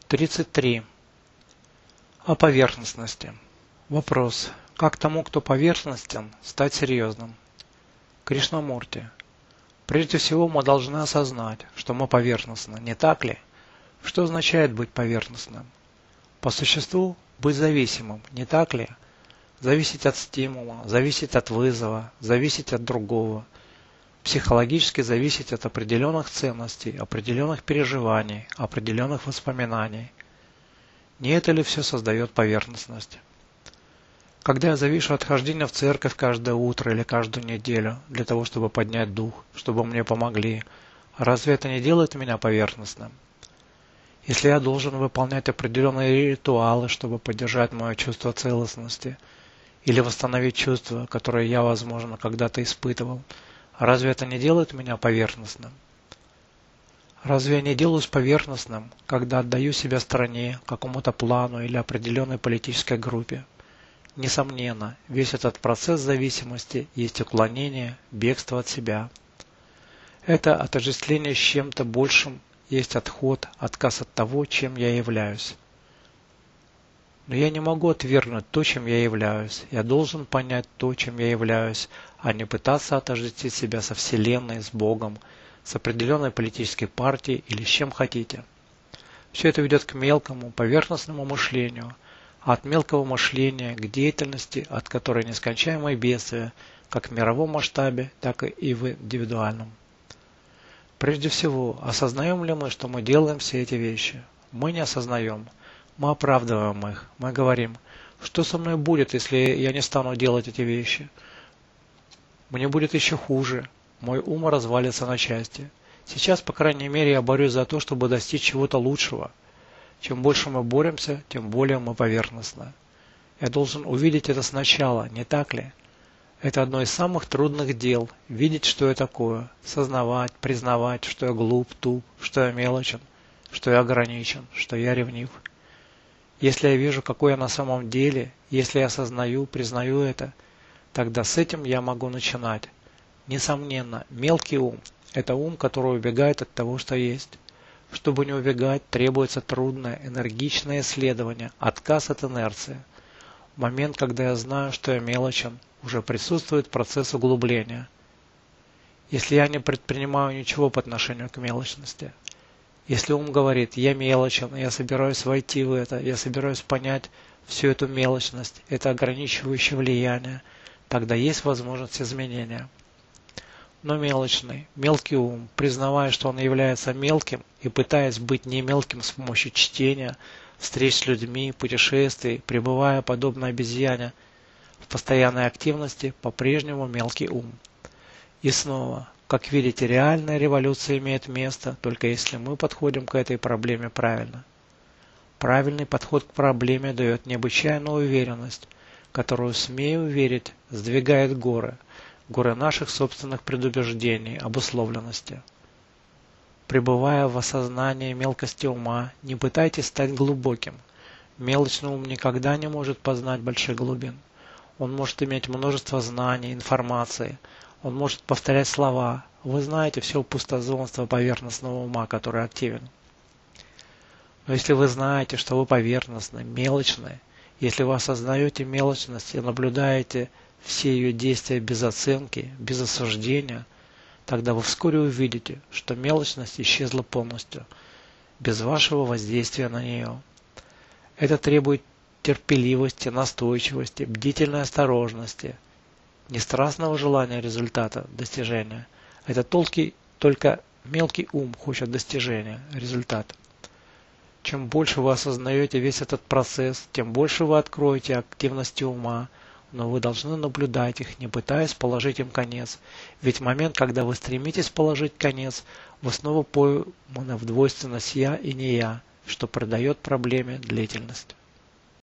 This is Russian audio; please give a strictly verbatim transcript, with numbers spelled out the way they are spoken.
тридцать три. О поверхностности. Вопрос. Как тому, кто поверхностен, стать серьезным? Кришнамурти. Прежде всего мы должны осознать, что мы поверхностны, не так ли? Что означает быть поверхностным? По существу быть зависимым, не так ли? Зависеть от стимула, зависеть от вызова, зависеть от другого. Психологически зависеть от определенных ценностей, определенных переживаний, определенных воспоминаний. Не это ли все создает поверхностность? Когда я завишу от хождения в церковь каждое утро или каждую неделю для того, чтобы поднять дух, чтобы мне помогли, разве это не делает меня поверхностным? Если я должен выполнять определенные ритуалы, чтобы поддержать мое чувство целостности, или восстановить чувства, которые я, возможно, когда-то испытывал, разве это не делает меня поверхностным? Разве я не делаюсь поверхностным, когда отдаю себя стране, какому-то плану или определенной политической группе? Несомненно, весь этот процесс зависимости есть уклонение, бегство от себя. Это отождествление с чем-то большим есть отход, отказ от того, чем я являюсь. Но я не могу отвергнуть то, чем я являюсь. Я должен понять то, чем я являюсь, а не пытаться отождествить себя со Вселенной, с Богом, с определенной политической партией или с чем хотите. Все это ведет к мелкому, поверхностному мышлению, а от мелкого мышления к деятельности, от которой нескончаемые бедствия, как в мировом масштабе, так и в индивидуальном. Прежде всего, осознаем ли мы, что мы делаем все эти вещи? Мы не осознаем. Мы оправдываем их. Мы говорим, что со мной будет, если я не стану делать эти вещи? Мне будет еще хуже. Мой ум развалится на части. Сейчас, по крайней мере, я борюсь за то, чтобы достичь чего-то лучшего. Чем больше мы боремся, тем более мы поверхностны. Я должен увидеть это сначала, не так ли? Это одно из самых трудных дел – видеть, что я такое, сознавать, признавать, что я глуп, туп, что я мелочен, что я ограничен, что я ревнив. Если я вижу, какой я на самом деле, если я осознаю, признаю это, тогда с этим я могу начинать. Несомненно, мелкий ум – это ум, который убегает от того, что есть. Чтобы не убегать, требуется трудное, энергичное исследование, отказ от инерции. В момент, когда я знаю, что я мелочен, уже присутствует процесс углубления. Если я не предпринимаю ничего по отношению к мелочности, если ум говорит, я мелочен, я собираюсь войти в это, я собираюсь понять всю эту мелочность, это ограничивающее влияние, тогда есть возможность изменения. Но мелочный, мелкий ум, признавая, что он является мелким и пытаясь быть не мелким с помощью чтения, встреч с людьми, путешествий, пребывая подобно обезьяне в постоянной активности, по-прежнему мелкий ум. И снова, как видите, реальная революция имеет место, только если мы подходим к этой проблеме правильно. Правильный подход к проблеме дает необычайную уверенность, которую, смею верить, сдвигает горы, горы наших собственных предубеждений, обусловленности. Пребывая в осознании мелкости ума, не пытайтесь стать глубоким. Мелочный ум никогда не может познать больших глубин. Он может иметь множество знаний, информации, он может повторять слова. Вы знаете все пустозонство поверхностного ума, который активен. Но если вы знаете, что вы поверхностны, мелочны, если вы осознаете мелочность и наблюдаете все ее действия без оценки, без осуждения, тогда вы вскоре увидите, что мелочность исчезла полностью, без вашего воздействия на нее. Это требует терпеливости, настойчивости, бдительной осторожности, не страстного желания результата, достижения. Это толки, только мелкий ум хочет достижения, результата. Чем больше вы осознаете весь этот процесс, тем больше вы откроете активности ума, но вы должны наблюдать их, не пытаясь положить им конец. Ведь в момент, когда вы стремитесь положить конец, вы снова пойманы в двойственность «я» и «не я», что придает проблеме длительность.